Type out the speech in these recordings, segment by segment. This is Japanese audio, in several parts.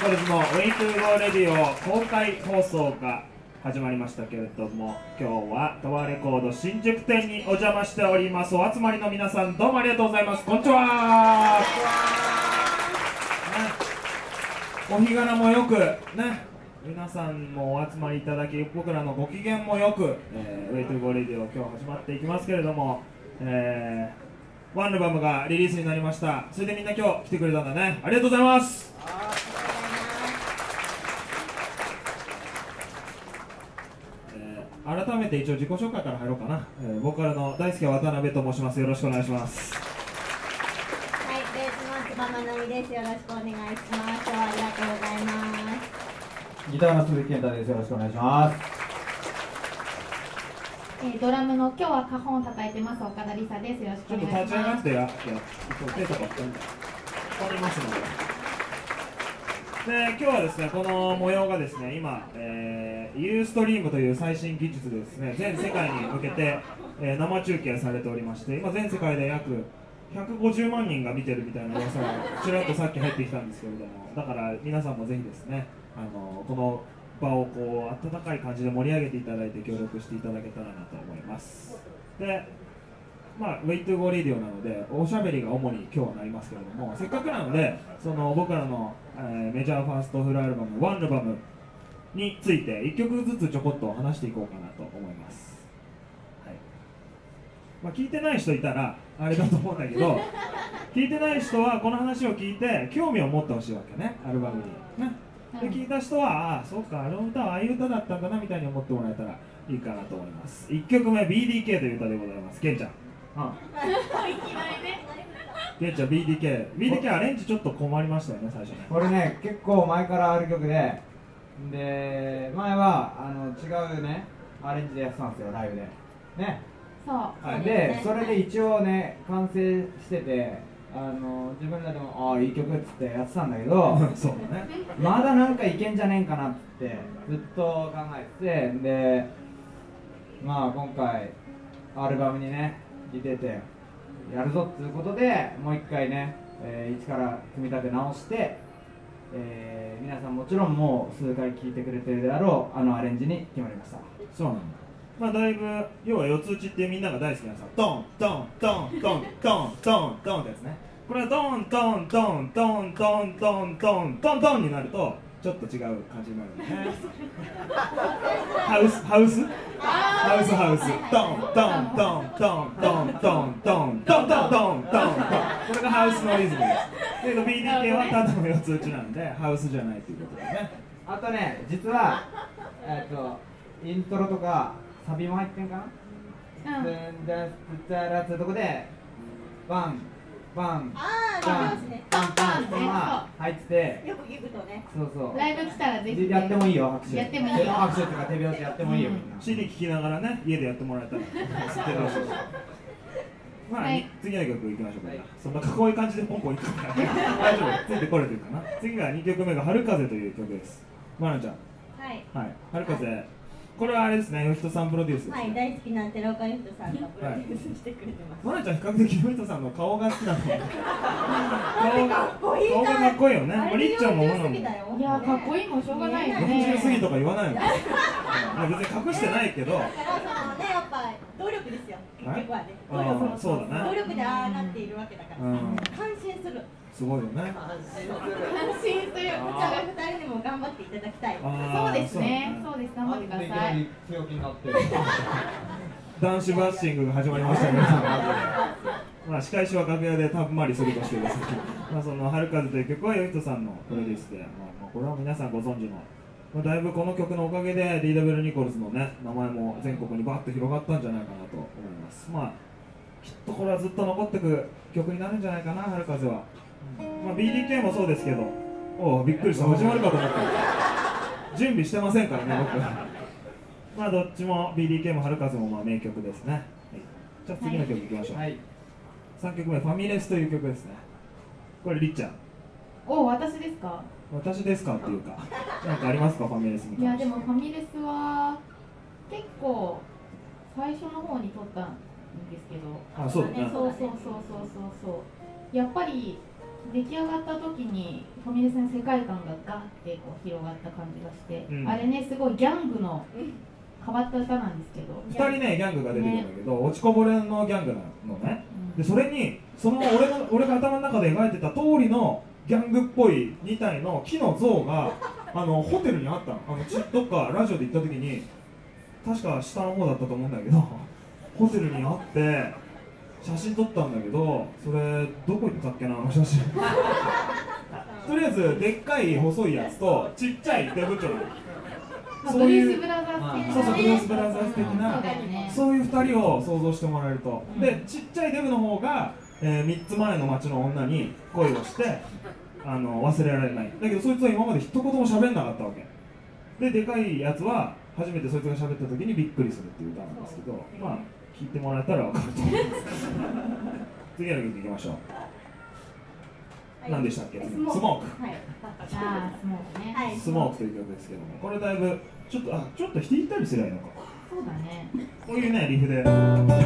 コルズの Way to Go レディオ公開放送が始まりましたけれども、今日はタワーレコード新宿店にお邪魔しております。お集まりの皆さん、どうもありがとうございます。こんにちは。お日柄もよくね、皆さんもお集まりいただき、僕らのご機嫌もよく、Way to Go レディオ今日始まっていきますけれども、ワンアルバムがリリースになりました。それでみんな今日来てくれたんだね。ありがとうございます。改めて一応自己紹介から入ろうかな。ボーカルの大輔渡辺と申します。よろしくお願いします。 はい、ベースの千葉まなみです。よろしくお願いします。今日はありがとうございます。 ギターの鈴木健太です。よろしくお願いします。 ドラムの今日はカホンを叩いてます岡田理沙です。よろしくちょっとお願いします。 立ち上がって手とか取りますので。で、今日はですね、この模様がですね、今、ユーストリームという最新技術でですね、全世界に向けて、生中継されておりまして、今全世界で約150万人が見てるみたいな噂がちらっとさっき入ってきたんですけれども、だから皆さんもぜひですね、この場をこう温かい感じで盛り上げていただいて協力していただけたらなと思います。で、Way to Go Radio なのでおしゃべりが主に今日はなりますけれども、せっかくなのでその僕らの、メジャーファーストフルアルバムワンアルバムについて1曲ずつちょこっと話していこうかなと思います。はい、聞いてない人いたらあれだと思うんだけど聞いてない人はこの話を聞いて興味を持ってほしいわけね、アルバムにね。で、聞いた人は、ああ、そうか、あの歌はああいう歌だったんだなみたいに思ってもらえたらいいかなと思います。1曲目 BDK という歌でございます。ケンちゃん、ケンちゃん BDK アレンジちょっと困りましたよね、最初ね。 これね、結構前からある曲で、前は違うね、アレンジでやってたんですよ、ライブで。ね。 そう。 はい、で、それで一応ね、完成してて、自分らでも、ああ、いい曲っつってやってたんだけど、 そうだね。 まだなんかいけんじゃねえんかなってずっと考えてて、で、今回、アルバムにね、出てやるぞっていうことで、もう一回ね、一から組み立て直して、皆さんもちろんもう数回聴いてくれてるであろうアレンジに決まりました。 そうなんだ。だいぶ要は四つ打ちってみんなが大好きなさ、ドンドンドンドンドンドンドンってやつね。これはドンドンドンドンドンドンドンドンドンになるとちょっと違う感じになるね。ハウスドンドンドンドンドンドンドンドンドンドンドンドン、これがハウスのリズムです。だけど BDK はただの四つ打ちなんでハウスじゃないということだね。 あとね、実はイントロとかサビも入ってんかな。でってとこでバンバンバンバンバンってのが入ってて、 よく聞くとね。 そうそう。 ライブ来たらぜひやってもいいよ、拍手。 やってもいいよ。 拍手とか手拍子やってもいいよ、みんな。 CD 聴きながらね、家でやってもらえたらはい、次の曲いきましょうか。そんなこういう感じでポンポンいくから大丈夫、ついてこれてるかな。次が2曲目が春風という曲です。まなちゃん、 はい。 春風、これはあれですね、よひとさんプロデュースですね。 はい、大好きな寺岡由人さんがプロデュースしてくれてます。 まなちゃん比較的よひとさんの顔が好きなの。顔がかっこいいよね。りっちゃんもまなも。 いやかっこいいもんしょうがないよ 60過ぎね。 とか言わないの。別に隠してないけど。 だからそのね、やっぱ努力ですよ。結局はね。 そうだね。 努力でああなっているわけだから感心する。 すごいよね。 安心というじゃあ2人でも頑張っていただきたい。 そうですね。そうです。頑張ってください。 強気になってる。 男子バッシングが始まりましたね。仕返しは楽屋でたんまりするとしてですね。その春風という曲はよひとさんのプロデュースで、これは皆さんご存知の、だいぶこの曲のおかげで DW ニコルズのね名前も全国にバッと広がったんじゃないかなと思います。きっとこれはずっと残ってく曲になるんじゃないかな、春風は。BDK もそうですけど、びっくりした、始まるかと思った準備してませんからね、僕どっちも BDK も春風も名曲ですね。じゃあ次の曲いきましょう。3曲目、ファミレスという曲ですね。これりっちゃん。 私ですか。 私ですかっていうか、なんかありますか、ファミレスに関して。 いやでもファミレスは結構最初の方に撮ったんですけど。 そうだね。 そう。やっぱり出来上がった時にファミレスの世界観がガッてこう広がった感じがして、 うんあれねすごいギャングの変わった歌なんですけど、 2人ねギャングが出てくるんだけど、落ちこぼれのギャングなのね。でそれに俺が頭の中で描いてた通りのギャングっぽい2体の木の像がホテルにあったの。どっかラジオで行った時に確か下の方だったと思うんだけどホテルにあって写真撮ったんだけど、それどこ行ったっけな、写真とりあえずでっかい細いやつとちっちゃいデブチョのブルースブラザーズ的な、 そうそう、ブルースブラザーズ的な、 そうだよね、 そういう2人を想像してもらえると、でちっちゃいデブの方が、3つ前の町の女に恋をして忘れられない。だけどそいつは今まで一言も喋んなかったわけで、でかいやつは初めてそいつが喋った時にびっくりするっていう歌なんですけど、まあ聞いてもらえたら分かると思います次の曲いきましょう。何でしたっけ？スモーク。 はい。 ああスモークね、 はい。 スモークという曲ですけども、これだいぶちょっと弾いたりすればいいのか。 そうだね、 こういうねリフで。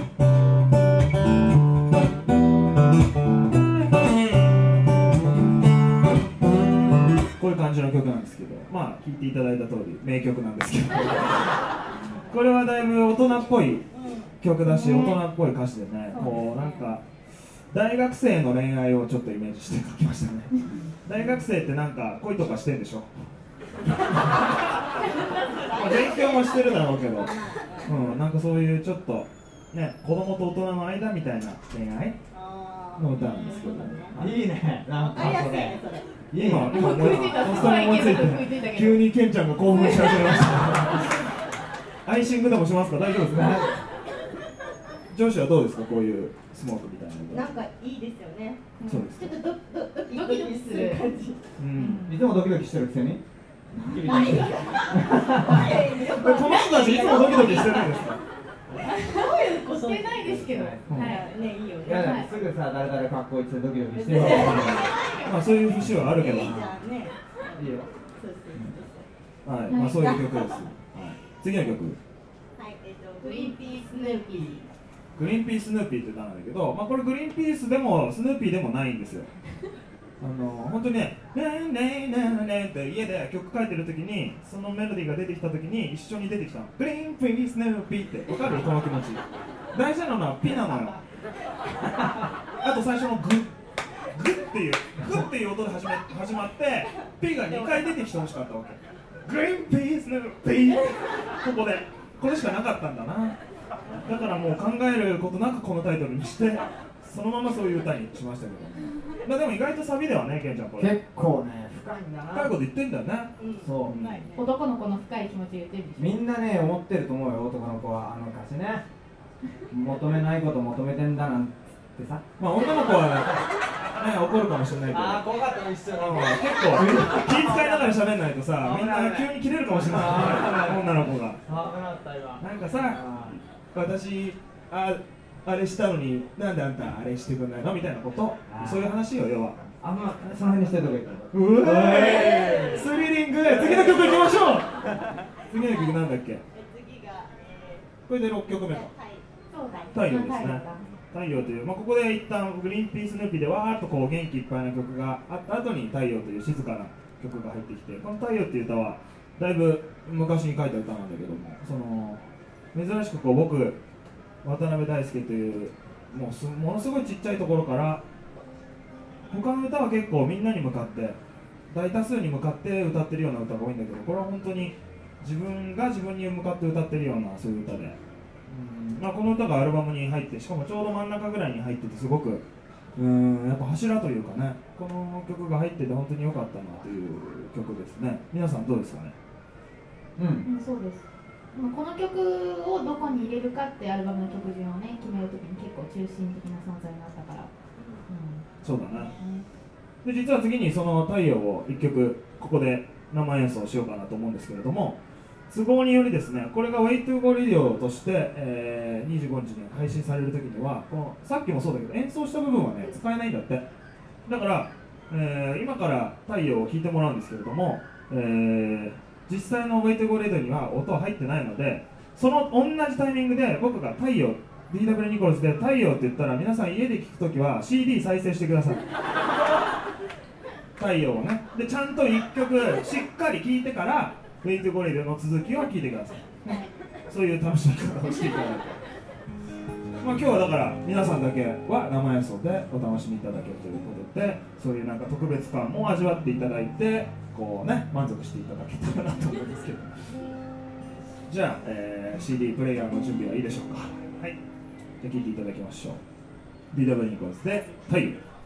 こういう感じの曲なんですけど、まあ聴いていただいた通り名曲なんですけどこれはだいぶ大人っぽい曲だし、大人っぽい歌詞でね、こうなんか大学生の恋愛をちょっとイメージして書きましたね大学生ってなんか恋とかしてんでしょまあ勉強もしてるだろうけど、なんかそういうちょっとね、子供と大人の間みたいな恋愛の歌なんですけど、 いいね、なんかそれ今食いついた、 とっさに思いつい食いついたてけど急にケンちゃんが興奮し始めましたアイシングでもしますか？大丈夫ですか？上司はどうですか？こういうスモークみたいなの。 なんかいいですよね。 そうですちょっとドキドキドキする感じ。 いつもドキドキしてるくせにはい。 これこの人たちいつもドキドキしてるんですか？ どういうこと？ してないですけど、 はい。ね、いいよいやね。 すぐさ誰々かっこいいってドキドキしてるわまあそういう節はあるけど、 いいじゃんね。 いいよそうそうはい、まあそういう曲です。はい、次の曲。 はい、 グリーンピースヌーピー、 グリーンピースヌーピーって歌なんだけど、まあこれグリーンピースでもスヌーピーでもないんですよ。本当にね、ねんねんねんねんって家で曲書いてる時にそのメロディーが出てきた時に一緒に出てきたの。グリーンピースヌーピーってわかる？この気持ち。大事なのはピなのよ。あと最初のグっていう音で始まってピが2回出てきてほしかったわけ。グリーンピースヌーピーここでこれしかなかったんだな。だからもう考えることなくこのタイトルにしてそのままそういう歌にしましたけど、まあでも意外とサビではね、ケンちゃんこれ結構ね深いんだな深いこと言ってんだよね。 そう男の子の深い気持ちを言ってるでしょ。 みんなね思ってると思うよ、男の子はあの歌詞ね求めないこと求めてんだなんてさ、 まあ女の子はね怒るかもしれないけど、 怖かった一緒結構気遣いながら喋んないとさ、みんな急に切れるかもしれない女の子が。 危なかった今なんかさ、私あれしたのになんであんたあれしてくんないのみたいなこと、そういう話よ要は。 あんまその辺にしてるとこ行ったうえスリリング。次の曲いきましょう次の曲なんだっけ？ 次がこれで6曲目か。 そうだ。 太陽ですね。太陽という、まあ、ここで一旦グリーンピースヌーピーでわーっとこう元気いっぱいな曲があった後に太陽という静かな曲が入ってきて、この太陽っていう歌はだいぶ昔に書いた歌なんだけども、珍しくこう僕渡辺大輔というものすごいちっちゃいところから他の歌は結構みんなに向かって大多数に向かって歌ってるような歌が多いんだけど、これは本当に自分が自分に向かって歌ってるようなそういう歌で、まあ、この歌がアルバムに入って、しかもちょうど真ん中ぐらいに入っててすごくやっぱ柱というかね、この曲が入ってて本当に良かったなという曲ですね。皆さんどうですかね？ そうです。この曲をどこに入れるかってアルバムの曲順をね決めるときに結構中心的な存在になったから、 そうだね。で実は次にその太陽を1曲ここで生演奏しようかなと思うんですけれども、都合によりですね、これが Way to Go Radio として、25日に配信されるときにはこのさっきもそうだけど演奏した部分はね使えないんだって。だから、今から太陽を聴いてもらうんですけれども、実際の Way to Go Radio には音は入ってないので、その同じタイミングで僕が太陽 DW ニコルスで太陽って言ったら皆さん家で聴くときは CD 再生してください太陽をね。でちゃんと1曲しっかり聴いてからウィンズゴリルの続きを聴いてください、ね、そういう楽しみ方をしていただいて、まあ、今日はだから皆さんだけは生演奏でお楽しみいただけるということで、そういうなんか特別感も味わっていただいてこうね満足していただけたらなと思うんですけど、じゃあ、CD プレイヤーの準備はいいでしょうか。はい、じゃあ聴いていただきましょう。BW ニコルズで太陽。